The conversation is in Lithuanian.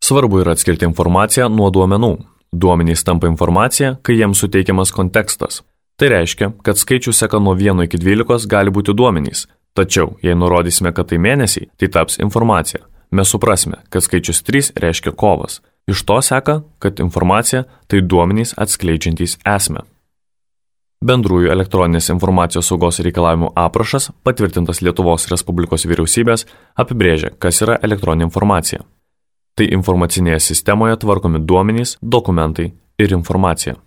Svarbu yra atskirti informaciją nuo duomenų. Duomenys tampa informacija, kai jiems suteikiamas kontekstas. Tai reiškia, kad skaičius seka nuo 1 iki 12 gali būti duomenys, tačiau jei nurodysime, kad tai mėnesiai, tai taps informacija. Mes suprasime, kad skaičius 3 reiškia kovas. Iš to seka, kad informacija tai duomenys atskleidžiantys esmę. Bendrųjų elektroninės informacijos saugos reikalavimų aprašas, patvirtintas Lietuvos Respublikos vyriausybės, apibrėžia, kas yra elektroninė informacija. Tai informacinėje sistemoje tvarkomi duomenys, dokumentai ir informacija.